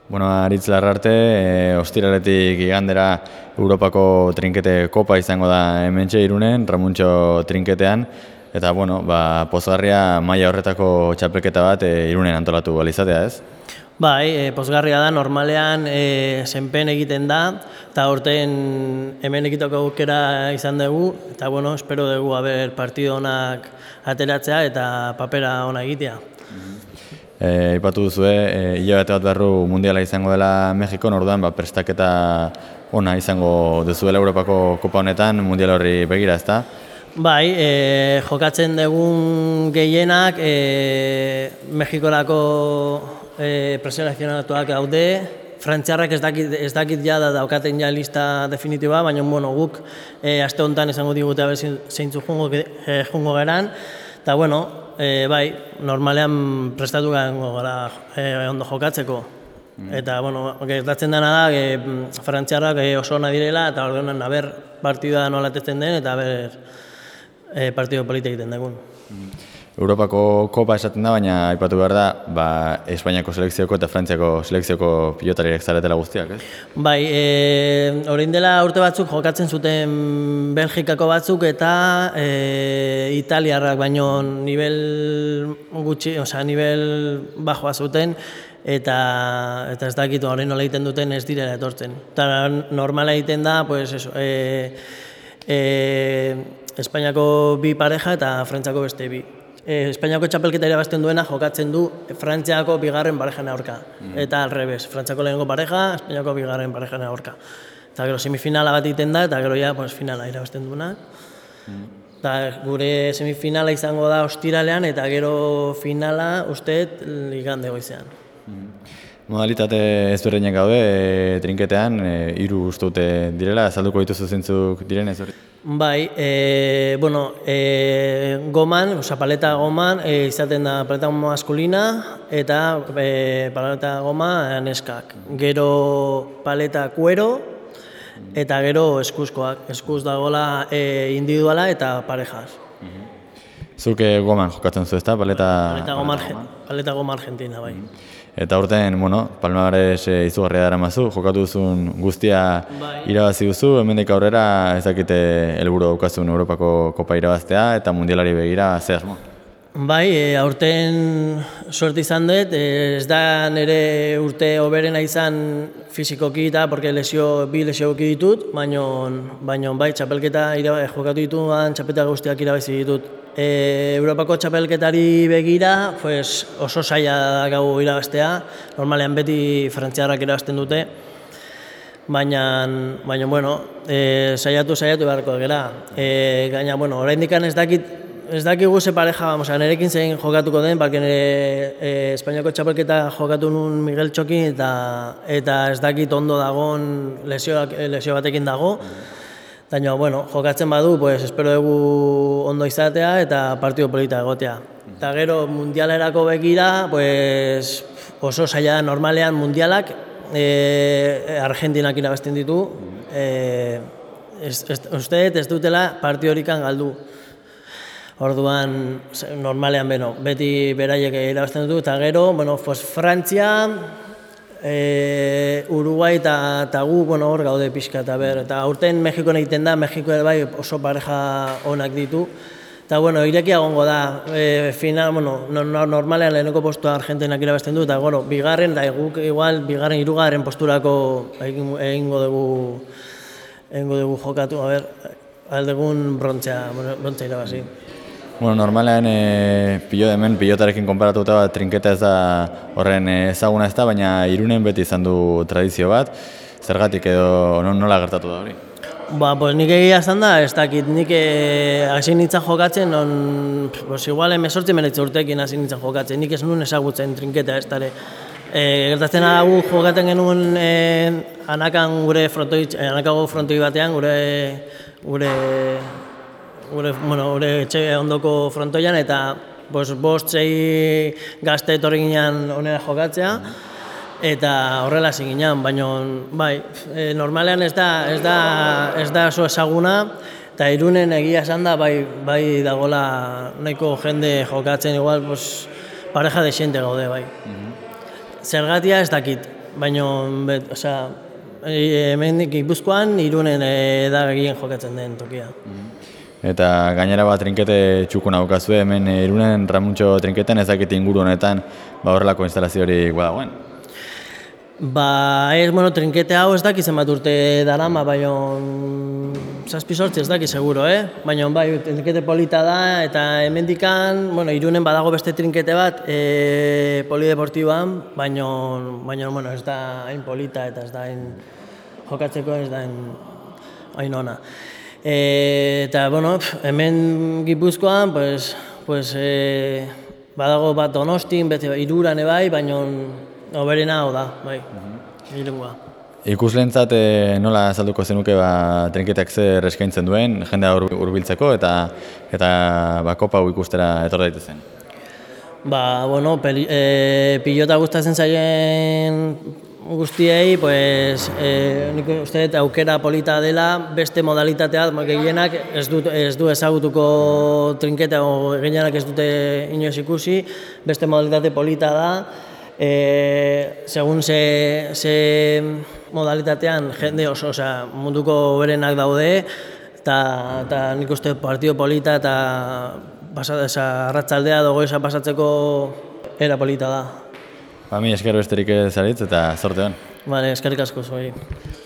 Bueno, Aritz Larrarte, ostiraletik igandera Europako trinkete kopa izango da hementxe Irunen, Ramuntxo trinketean, eta bueno, pozgarria maila horretako txapelketa bat Irunen antolatu izatea, ez? Bai, pozgarria da, normalean zenpen egiten da, eta aurten hemen egiteko aukera izan dugu, eta bueno, espero dugu partido onak ateratzea eta papera ona egitea. Ipatu duzue, hilabete bat barru mundiala izango dela Mexikon, orduan prestaketa ona izango duzuela Europako kopa honetan mundial horri begira, ezta? Bai, jokatzen dugun gehienak Mexikorako preselekzionatuak daude. Frantziarrak ez dakit jada daukaten ja lista definitiba, baina bueno, guk aste honetan esango digute zeintzu jungo geran. Eta bueno, bai, normalean prestatu gara ondo jokatzeko. Eta bueno, gertatzen dena da, frantziarrak oso ona direla, eta orduan partidua nola testen den, eta partido polita egiten dugun. Europako kopa esaten da, baina aipatu behar da, Espainiako selekzioko eta Frantziako selekzioko pilotariak zaretela guztiak, ez? Bai, orain dela urte batzuk jokatzen zuten Belgikako batzuk eta italiarrak, baino nivel gutxi, nivel bajoa zuten, eta ez dakit orain nola egiten duten ez direla etortzen. Eta normala egiten da, Espainiako bi pareja eta Frantziako beste bi. Espainiako txapelketa irabazten duena jokatzen du Frantziako bigarren parejan aurka. Eta al revés, Frantziako lehenengo pareja, Espainiako bigarren parejan aurka. Eta gero semifinala bat egiten da, eta gero ja finala irabazten duena. Eta gure semifinala izango da ostiralean, eta gero finala usteet igande goizean. Modalitate ezberdinak gaude trinketean, 3 uste dute direla, azalduko dituzu zentzuk diren ez hori? Bai, goman, paleta goman, izaten da paleta goma maskulina eta paleta goma neskak. Gero paleta kuero eta gero eskuzkoak. Eskuz dagoela individuala eta parejaz. Zuk goman jokatzen zu, ezta? Paleta goma argentina, bai. Eta aurten, Palmares izugarria daramazu, jokatu duzun guztia irabazi duzu, hemendik aurrera ezakite helburu daukazun Europako kopa irabaztea eta mundialari begira ze asmo? Bai, aurten suerte izan dut, ez da nire urte hoberena izan fizikoki eta porque bi lesioki ditut, baina bai, txapelketa jokatu dituan, txapelketa guztiak irabazi ditut. Europako txapelketari begira, oso zaila gau irabaztea, normalean beti frantziarrak irabazten dute, baina, saiatu beharko gara. Gaina, oraindik ez dakigu ze pareja, nirekin zein jokatuko den, nire Espainiako txapelketa jokatu nun Miguel Txokin, eta ez dakit ondo dagoen lesio batekin dago. Baina, jokatzen badu, espero dugu ondo izatea eta partido polita egotea. Eta gero, mundialerako begira, oso zaila da normalean mundialak, Argentinak irabazten ditu, usteet ez dutela partido horikan galdu. Orduan, normalean beti beraiek irabazten ditu, eta gero, Frantzia, Uruguai eta gu hor gaude pixka eta aurten Mexikon egiten da, Mexiko bai oso pareja onak ditu. Eta irekia egongo da, normalean leheneko postua Argentinak irabazten du, eta bigarren, eta guk igual bigarren, hirugarren posturako egingo dugu jokatu, aldegun brontzea irabazi. Normalean pilotarekin konparatuta trinketa ez da horren ezaguna ez da, baina Irunen beti izan du tradizio bat, zergatik edo nola gertatu da hori? Nik egia izan da, ez dakit, nik hasi nintzen jokatzen, igual 18 urtekin hasi nintzen jokatzen, nik ez nuen ezagutzen trinketa ez dara. Gertatzen gu jokatzen genuen anakago frontoi batean, gure etxe ondoko frontoian, eta 5-6 gazte etorri ginen onera jokatzea, eta horrela hasi ginen, baina bai, normalean ez da oso ezaguna, eta Irunen egia esan da bai dagoela nahiko jende jokatzen, igual pareja de xente gaude, bai. Zergatia ez dakit, osea, hemen Gipuzkoan Irunen da gehien jokatzen den tokia. Eta gainera trinkete txukun daukazue hemen Irunen Ramuntxo trinketan ez dakit inguru honetan horrelako instalaziorik badagoen. Trinkete hau ez daki zenbat urte darama, baina 7-8 ez daki seguro, Baina bai, trinkete polita da, eta hemendikan, Irunen badago beste trinkete bat, polideportiboan, baina ez da hain polita eta ez da hain jokatzeko ez da hain ona. Eta, hemen Gipuzkoan, badago bat Donostin, Iruran bai, baina hoberena hau da, bai, Irungoa. Ikusleentzat nola azalduko zenuke trinketeak zer eskaintzen duen, jendea hurbiltzeko eta kopa hau ikustera etor daitezen? Pilota gustatzen zaien guztiei, nik uste dut aukera polita dela, beste modalitatea, gehienak ez du ezagutuko trinketa, gehienak ez dute inoiz ikusi, beste modalitate polita da, segun ze modalitatean jende munduko berenak daude, eta nik uste partido polita eta arratsaldea goiza pasatzeko era polita da. Mi esker besterik ez aritz eta zorte hon. Eskerrik asko zuei.